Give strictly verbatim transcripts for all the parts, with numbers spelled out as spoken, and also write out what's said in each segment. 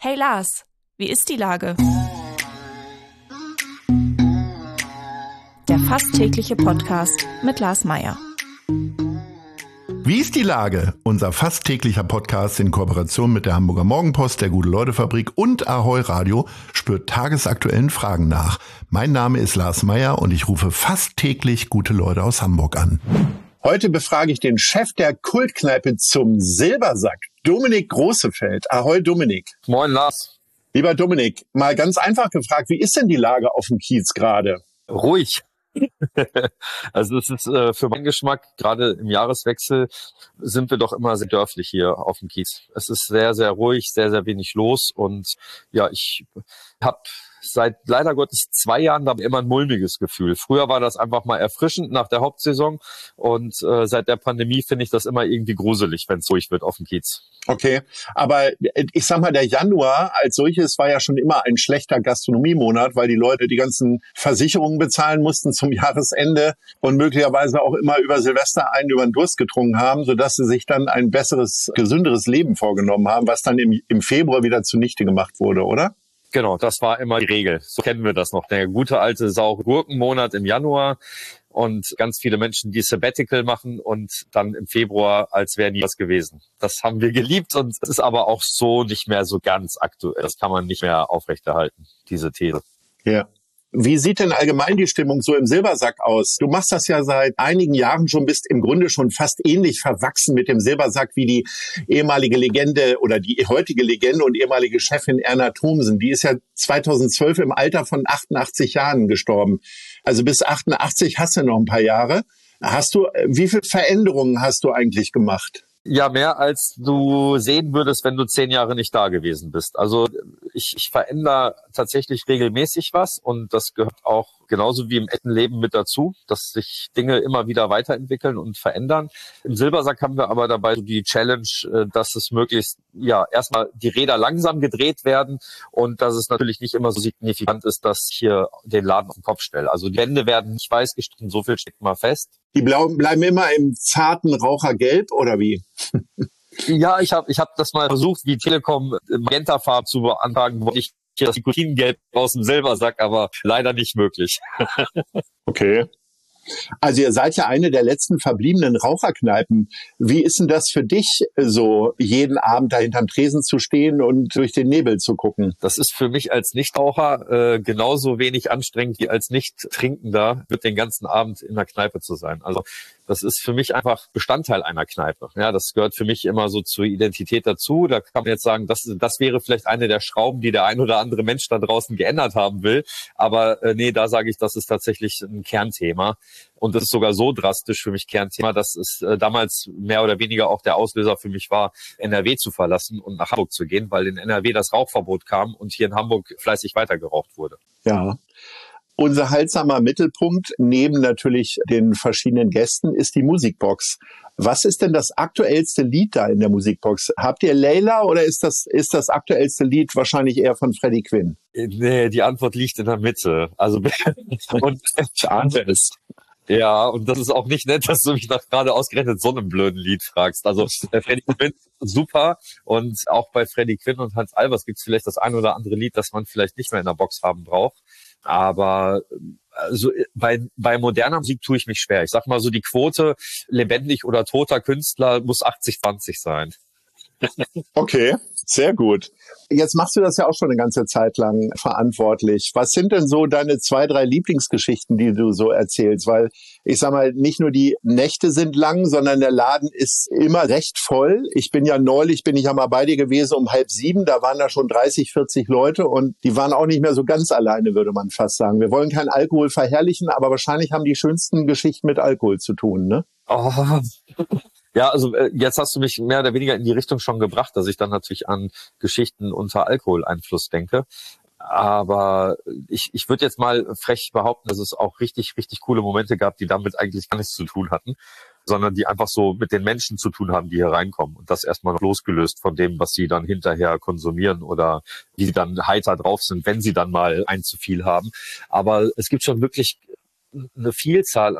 Hey Lars, wie ist die Lage? Der fast tägliche Podcast mit Lars Meyer. Wie ist die Lage? Unser fast täglicher Podcast in Kooperation mit der Hamburger Morgenpost, der Gute-Leute-Fabrik und Ahoi Radio spürt tagesaktuellen Fragen nach. Mein Name ist Lars Meyer und ich rufe fast täglich gute Leute aus Hamburg an. Heute befrage ich den Chef der Kultkneipe zum Silbersack, Dominik Großefeld. Ahoi Dominik. Moin Lars. Lieber Dominik, mal ganz einfach gefragt, wie ist denn die Lage auf dem Kiez gerade? Ruhig. Also es ist äh, für meinen Geschmack, gerade im Jahreswechsel, sind wir doch immer sehr dörflich hier auf dem Kiez. Es ist sehr, sehr ruhig, sehr, sehr wenig los und ja, ich habe seit leider Gottes zwei Jahren da immer ein mulmiges Gefühl. Früher war das einfach mal erfrischend nach der Hauptsaison und äh, seit der Pandemie finde ich das immer irgendwie gruselig, wenn es ruhig wird auf dem Kiez. Okay, aber ich sag mal, der Januar als solches war ja schon immer ein schlechter Gastronomiemonat, weil die Leute die ganzen Versicherungen bezahlen mussten zum Jahresende und möglicherweise auch immer über Silvester einen über den Durst getrunken haben, sodass sie sich dann ein besseres, gesünderes Leben vorgenommen haben, was dann im, im Februar wieder zunichte gemacht wurde, oder? Genau, das war immer die Regel. So kennen wir das noch. Der gute alte saure Gurkenmonat im Januar und ganz viele Menschen, die Sabbatical machen und dann im Februar, als wäre nie was gewesen. Das haben wir geliebt und es ist aber auch so nicht mehr so ganz aktuell. Das kann man nicht mehr aufrechterhalten, diese These. Ja. Wie sieht denn allgemein die Stimmung so im Silbersack aus? Du machst das ja seit einigen Jahren schon, bist im Grunde schon fast ähnlich verwachsen mit dem Silbersack wie die ehemalige Legende oder die heutige Legende und ehemalige Chefin Erna Thomsen. Die ist ja zweitausendzwölf im Alter von achtundachtzig Jahren gestorben. Also bis achtundachtzig hast du noch ein paar Jahre. Hast du, wie viele Veränderungen hast du eigentlich gemacht? Ja, mehr als du sehen würdest, wenn du zehn Jahre nicht da gewesen bist. Also ich, ich verändere tatsächlich regelmäßig was und das gehört auch genauso wie im echten Leben mit dazu, dass sich Dinge immer wieder weiterentwickeln und verändern. Im Silbersack haben wir aber dabei so die Challenge, dass es möglichst, ja, erstmal die Räder langsam gedreht werden und dass es natürlich nicht immer so signifikant ist, dass ich hier den Laden auf den Kopf stelle. Also die Wände werden nicht weiß gestrichen, so viel steht mal fest. Die bleiben immer im zarten Rauchergelb oder wie? Ja, ich habe ich hab das mal versucht, wie Telekom Magentafarben zu beantragen, wollte ich hier das Nikotingelb aus dem Silbersack, aber leider nicht möglich. Okay. Also ihr seid ja eine der letzten verbliebenen Raucherkneipen. Wie ist denn das für dich, so jeden Abend da hinterm Tresen zu stehen und durch den Nebel zu gucken? Das ist für mich als Nichtraucher äh, genauso wenig anstrengend wie als Nicht-Trinkender, wird den ganzen Abend in der Kneipe zu sein. Also das ist für mich einfach Bestandteil einer Kneipe. Ja, das gehört für mich immer so zur Identität dazu. Da kann man jetzt sagen, das, das wäre vielleicht eine der Schrauben, die der ein oder andere Mensch da draußen geändert haben will. Aber äh, nee, da sage ich, das ist tatsächlich ein Kernthema. Und das ist sogar so drastisch für mich Kernthema, dass es äh, damals mehr oder weniger auch der Auslöser für mich war, N R W zu verlassen und nach Hamburg zu gehen, weil in N R W das Rauchverbot kam und hier in Hamburg fleißig weitergeraucht wurde. Ja. Unser heilsamer Mittelpunkt, neben natürlich den verschiedenen Gästen, ist die Musikbox. Was ist denn das aktuellste Lied da in der Musikbox? Habt ihr Layla oder ist das, ist das aktuellste Lied wahrscheinlich eher von Freddie Quinn? Nee, die Antwort liegt in der Mitte. Also, und Schade ist. Ja, und das ist auch nicht nett, dass du mich nach gerade ausgerechnet so einem blöden Lied fragst. Also äh, Freddie Quinn super und auch bei Freddie Quinn und Hans Albers gibt es vielleicht das ein oder andere Lied, das man vielleicht nicht mehr in der Box haben braucht. Aber also bei bei moderner Musik tue ich mich schwer. Ich sag mal so, die Quote lebendig oder toter Künstler muss achtzig zwanzig sein. Okay, sehr gut. Jetzt machst du das ja auch schon eine ganze Zeit lang verantwortlich. Was sind denn so deine zwei, drei Lieblingsgeschichten, die du so erzählst? Weil ich sag mal, nicht nur die Nächte sind lang, sondern der Laden ist immer recht voll. Ich bin ja neulich, bin ich ja mal bei dir gewesen um halb sieben, da waren da schon dreißig, vierzig Leute und die waren auch nicht mehr so ganz alleine, würde man fast sagen. Wir wollen keinen Alkohol verherrlichen, aber wahrscheinlich haben die schönsten Geschichten mit Alkohol zu tun, ne? Oh. Ja, also äh, jetzt hast du mich mehr oder weniger in die Richtung schon gebracht, dass ich dann natürlich an Geschichten unter Alkoholeinfluss denke. Aber ich, ich würde jetzt mal frech behaupten, dass es auch richtig, richtig coole Momente gab, die damit eigentlich gar nichts zu tun hatten, sondern die einfach so mit den Menschen zu tun haben, die hier reinkommen. Und das erstmal noch losgelöst von dem, was sie dann hinterher konsumieren oder wie sie dann heiter drauf sind, wenn sie dann mal ein zu viel haben. Aber es gibt schon wirklich eine Vielzahl an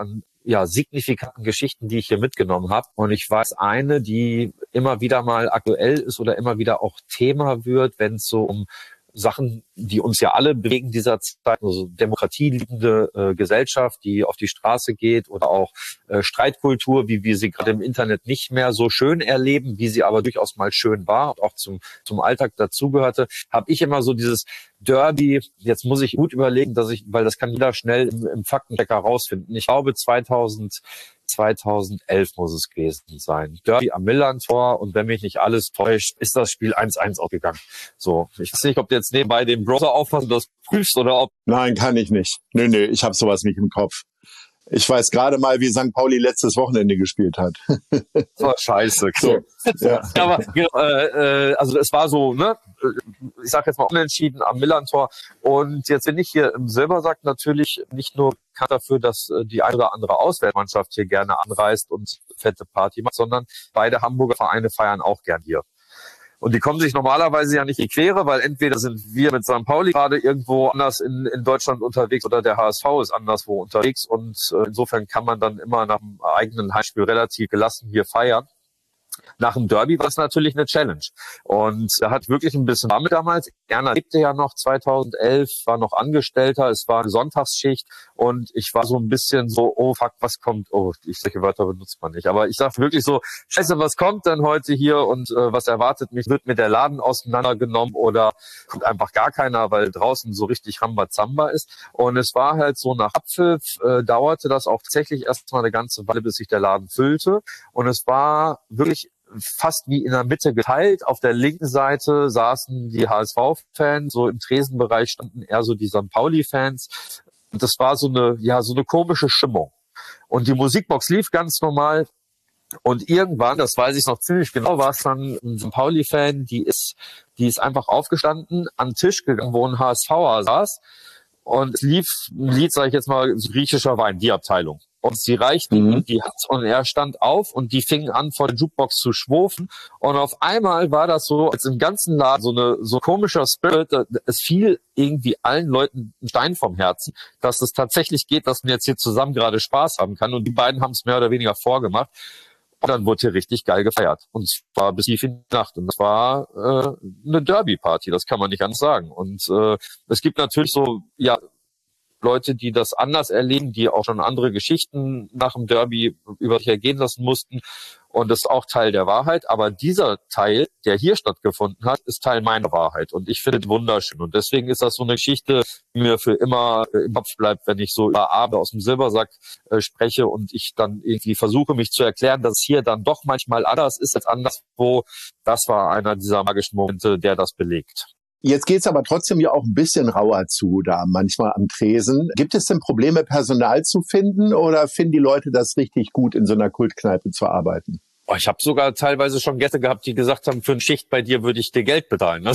ja, signifikanten Geschichten, die ich hier mitgenommen habe. Und ich weiß eine, die immer wieder mal aktuell ist oder immer wieder auch Thema wird, wenn es so um Sachen, die uns ja alle bewegen dieser Zeit, also demokratieliebende äh, Gesellschaft, die auf die Straße geht, oder auch äh, Streitkultur, wie wir sie gerade im Internet nicht mehr so schön erleben, wie sie aber durchaus mal schön war und auch zum zum Alltag dazugehörte, habe ich immer so dieses Derby. Jetzt muss ich gut überlegen, dass ich, weil das kann jeder schnell im, im Faktenchecker rausfinden. Ich glaube zweitausend zweitausendelf muss es gewesen sein. Derby am Millerntor, und wenn mich nicht alles täuscht, ist das Spiel eins eins ausgegangen. So, ich weiß nicht, ob du jetzt nebenbei den Browser aufmachst und das prüfst oder ob... Nein, kann ich nicht. Nö, nö, ich habe sowas nicht im Kopf. Ich weiß gerade mal, wie Sankt Pauli letztes Wochenende gespielt hat. Das war scheiße. So, ja. Aber genau, äh, also es war so, ne, ich sage jetzt mal unentschieden am Millerntor. Und jetzt bin ich hier im Silbersack natürlich nicht nur bekannt dafür, dass die eine oder andere Auswärtsmannschaft hier gerne anreist und fette Party macht, sondern beide Hamburger Vereine feiern auch gern hier. Und die kommen sich normalerweise ja nicht in die Quere, weil entweder sind wir mit Sankt Pauli gerade irgendwo anders in, in Deutschland unterwegs oder der H S V ist anderswo unterwegs. Und äh, insofern kann man dann immer nach dem eigenen Heimspiel relativ gelassen hier feiern. Nach dem Derby war es natürlich eine Challenge. Und er hat wirklich ein bisschen damit damals. Erna lebte ja noch zweitausendelf, war noch Angestellter. Es war eine Sonntagsschicht und ich war so ein bisschen so, oh fuck, was kommt? Oh, ich solche Wörter benutzt man nicht. Aber ich sag wirklich so, scheiße, was kommt denn heute hier und äh, was erwartet mich? Wird mir der Laden auseinandergenommen oder kommt einfach gar keiner, weil draußen so richtig Rambazamba ist? Und es war halt so, nach Abpfiff äh, dauerte das auch tatsächlich erst mal eine ganze Weile, bis sich der Laden füllte. Und es war wirklich fast wie in der Mitte geteilt. Auf der linken Seite saßen die H S V-Fans, so im Tresenbereich standen eher so die Sankt Pauli-Fans. Und das war so eine, ja, so eine komische Stimmung. Und die Musikbox lief ganz normal. Und irgendwann, das weiß ich noch ziemlich genau, war es dann ein Sankt Pauli-Fan, die ist, die ist einfach aufgestanden, an den Tisch gegangen, wo ein H S Ver saß. Und es lief ein Lied, sage ich jetzt mal, griechischer Wein, die Abteilung. Und sie reichten mhm. die Hand und er stand auf und die fingen an, vor der Jukebox zu schwurfen. Und auf einmal war das so, als im ganzen Laden so eine so komischer Spirit. Es fiel irgendwie allen Leuten ein Stein vom Herzen, dass es tatsächlich geht, dass man jetzt hier zusammen gerade Spaß haben kann. Und die beiden haben es mehr oder weniger vorgemacht. Und dann wurde hier richtig geil gefeiert. Und es war bis tief in die Nacht. Und das war äh, eine Derby-Party, das kann man nicht anders sagen. Und äh, es gibt natürlich so, ja, Leute, die das anders erleben, die auch schon andere Geschichten nach dem Derby über sich ergehen lassen mussten. Und das ist auch Teil der Wahrheit. Aber dieser Teil, der hier stattgefunden hat, ist Teil meiner Wahrheit. Und ich finde es wunderschön. Und deswegen ist das so eine Geschichte, die mir für immer im Kopf bleibt, wenn ich so über Abend aus dem Silbersack äh, spreche und ich dann irgendwie versuche, mich zu erklären, dass es hier dann doch manchmal anders ist als anderswo. Das war einer dieser magischen Momente, der das belegt. Jetzt geht's aber trotzdem ja auch ein bisschen rauer zu da manchmal am Tresen. Gibt es denn Probleme, Personal zu finden oder finden die Leute das richtig gut, in so einer Kultkneipe zu arbeiten? Oh, ich habe sogar teilweise schon Gäste gehabt, die gesagt haben, für eine Schicht bei dir würde ich dir Geld bezahlen.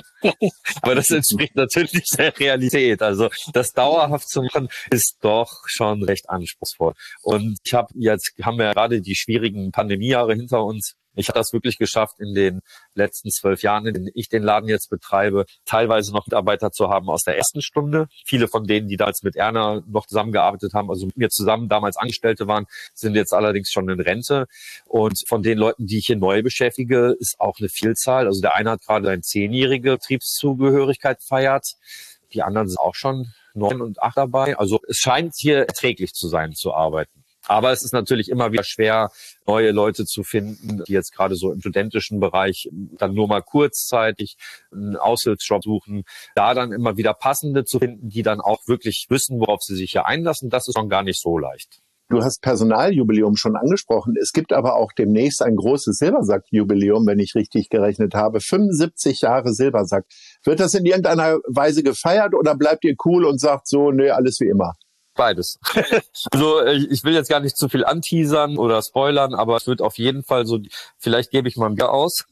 Aber das entspricht natürlich nicht der Realität. Also das dauerhaft zu machen, ist doch schon recht anspruchsvoll. Und ich habe jetzt, haben wir ja gerade die schwierigen Pandemiejahre hinter uns. Ich habe das wirklich geschafft, in den letzten zwölf Jahren, in denen ich den Laden jetzt betreibe, teilweise noch Mitarbeiter zu haben aus der ersten Stunde. Viele von denen, die damals mit Erna noch zusammengearbeitet haben, also mit mir zusammen damals Angestellte waren, sind jetzt allerdings schon in Rente. Und von den Leuten, die ich hier neu beschäftige, ist auch eine Vielzahl. Also der eine hat gerade eine zehnjährige Betriebszugehörigkeit gefeiert. Die anderen sind auch schon neun und acht dabei. Also es scheint hier erträglich zu sein, zu arbeiten. Aber es ist natürlich immer wieder schwer, neue Leute zu finden, die jetzt gerade so im studentischen Bereich dann nur mal kurzzeitig einen Aushilfsjob suchen. Da dann immer wieder passende zu finden, die dann auch wirklich wissen, worauf sie sich hier einlassen, das ist schon gar nicht so leicht. Du hast Personaljubiläum schon angesprochen. Es gibt aber auch demnächst ein großes Silbersack-Jubiläum, wenn ich richtig gerechnet habe. fünfundsiebzig Jahre Silbersack. Wird das in irgendeiner Weise gefeiert oder bleibt ihr cool und sagt so, nee, alles wie immer? Beides. Also ich will jetzt gar nicht zu viel anteasern oder spoilern, aber es wird auf jeden Fall so, vielleicht gebe ich mal ein Bier aus.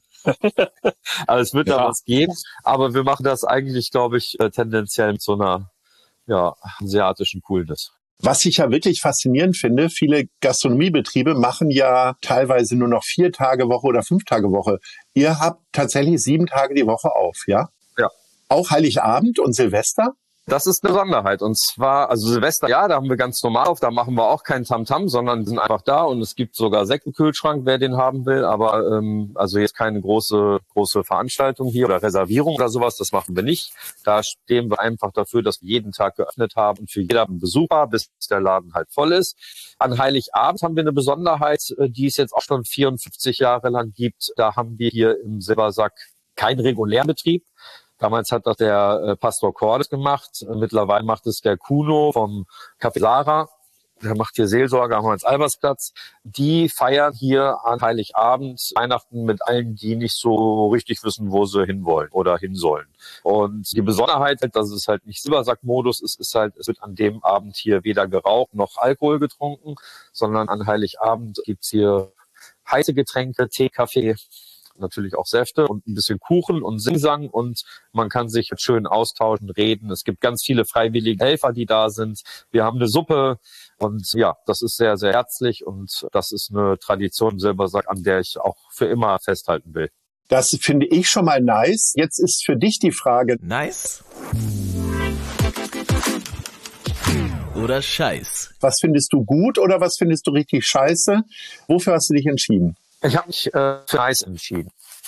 Aber es wird ja da was geben. Aber wir machen das eigentlich, glaube ich, tendenziell mit so einer ja, asiatischen Coolness. Was ich ja wirklich faszinierend finde, viele Gastronomiebetriebe machen ja teilweise nur noch vier Tage Woche oder fünf Tage Woche. Ihr habt tatsächlich sieben Tage die Woche auf, ja? Ja. Auch Heiligabend und Silvester? Das ist eine Besonderheit. Und zwar, also Silvester, ja, da haben wir ganz normal auf, da machen wir auch kein Tamtam, sondern sind einfach da und es gibt sogar Sekt im Kühlschrank, wer den haben will. Aber ähm, also jetzt keine große große Veranstaltung hier oder Reservierung oder sowas, das machen wir nicht. Da stehen wir einfach dafür, dass wir jeden Tag geöffnet haben und für jeder Besucher, bis der Laden halt voll ist. An Heiligabend haben wir eine Besonderheit, die es jetzt auch schon vierundfünfzig Jahre lang gibt. Da haben wir hier im Silbersack keinen regulären Betrieb. Damals hat das der äh, Pastor Cordes gemacht. Mittlerweile macht es der Kuno vom Café Lara. Der macht hier Seelsorge am Hans-Albers-Platz. Die feiern hier an Heiligabend Weihnachten mit allen, die nicht so richtig wissen, wo sie hinwollen oder hin sollen. Und die Besonderheit, dass es halt nicht Silbersack-Modus ist, ist halt, es wird an dem Abend hier weder geraucht noch Alkohol getrunken, sondern an Heiligabend gibt's hier heiße Getränke, Tee, Kaffee, natürlich auch Säfte und ein bisschen Kuchen und Singsang und man kann sich jetzt schön austauschen, reden. Es gibt ganz viele freiwillige Helfer, die da sind. Wir haben eine Suppe und ja, das ist sehr, sehr herzlich und das ist eine Tradition im Silbersack, an der ich auch für immer festhalten will. Das finde ich schon mal nice. Jetzt ist für dich die Frage. Nice oder Scheiß? Was findest du gut oder was findest du richtig scheiße? Wofür hast du dich entschieden? Ich habe mich äh, für Nice entschieden.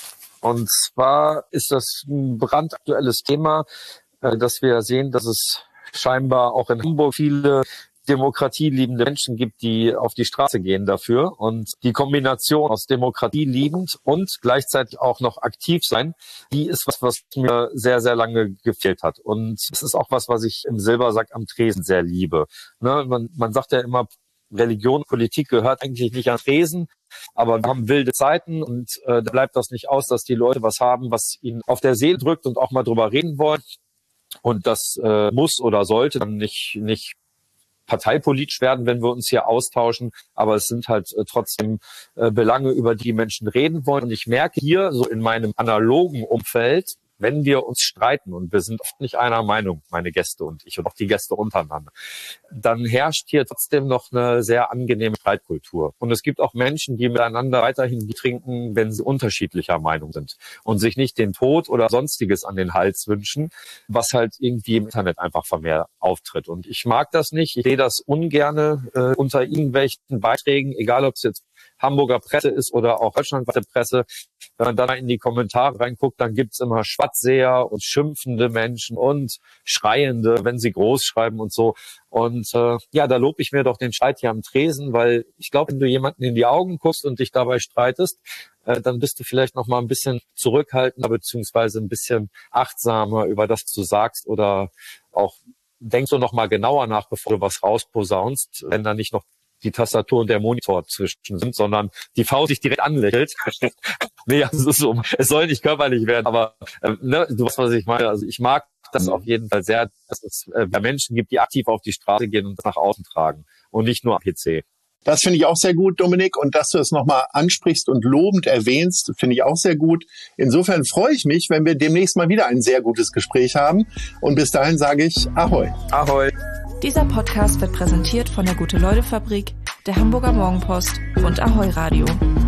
Und zwar ist das ein brandaktuelles Thema, äh, dass wir sehen, dass es scheinbar auch in Hamburg viele demokratieliebende Menschen gibt, die auf die Straße gehen dafür. Und die Kombination aus Demokratie liebend und gleichzeitig auch noch aktiv sein, die ist was, was mir sehr, sehr lange gefehlt hat. Und es ist auch was, was ich im Silbersack am Tresen sehr liebe. Ne? Man, man sagt ja immer, Religion, Politik gehört eigentlich nicht an Tresen, aber wir haben wilde Zeiten und äh, da bleibt das nicht aus, dass die Leute was haben, was ihnen auf der Seele drückt und auch mal drüber reden wollen. Und das äh, muss oder sollte dann nicht nicht parteipolitisch werden, wenn wir uns hier austauschen, aber es sind halt äh, trotzdem äh, Belange, über die Menschen reden wollen. Und ich merke hier so in meinem analogen Umfeld, wenn wir uns streiten, und wir sind oft nicht einer Meinung, meine Gäste und ich und auch die Gäste untereinander, dann herrscht hier trotzdem noch eine sehr angenehme Streitkultur. Und es gibt auch Menschen, die miteinander weiterhin trinken, wenn sie unterschiedlicher Meinung sind und sich nicht den Tod oder Sonstiges an den Hals wünschen, was halt irgendwie im Internet einfach vermehrt auftritt. Und ich mag das nicht. Ich sehe das ungerne äh, unter irgendwelchen Beiträgen, egal ob es jetzt Hamburger Presse ist oder auch deutschlandweite Presse. Wenn man dann in die Kommentare reinguckt, dann gibt's immer Schwatzseher und schimpfende Menschen und Schreiende, wenn sie groß schreiben und so. Und äh, ja, da lobe ich mir doch den Streit hier am Tresen, weil ich glaube, wenn du jemanden in die Augen guckst und dich dabei streitest, äh, dann bist du vielleicht noch mal ein bisschen zurückhaltender beziehungsweise ein bisschen achtsamer über das, was du sagst, oder auch denkst du noch mal genauer nach, bevor du was rausposaunst, wenn da nicht noch die Tastatur und der Monitor zwischen sind, sondern die Faust sich direkt anlächelt. Nee, also es ist so, es soll nicht körperlich werden, aber äh, ne, du weißt, was ich meine. Also ich mag das auf jeden Fall sehr, dass es äh, Menschen gibt, die aktiv auf die Straße gehen und das nach außen tragen und nicht nur am P C. Das finde ich auch sehr gut, Dominik. Und dass du es nochmal ansprichst und lobend erwähnst, finde ich auch sehr gut. Insofern freue ich mich, wenn wir demnächst mal wieder ein sehr gutes Gespräch haben. Und bis dahin sage ich Ahoi. Ahoi. Dieser Podcast wird präsentiert von der Gute-Leute-Fabrik, der Hamburger Morgenpost und Ahoi Radio.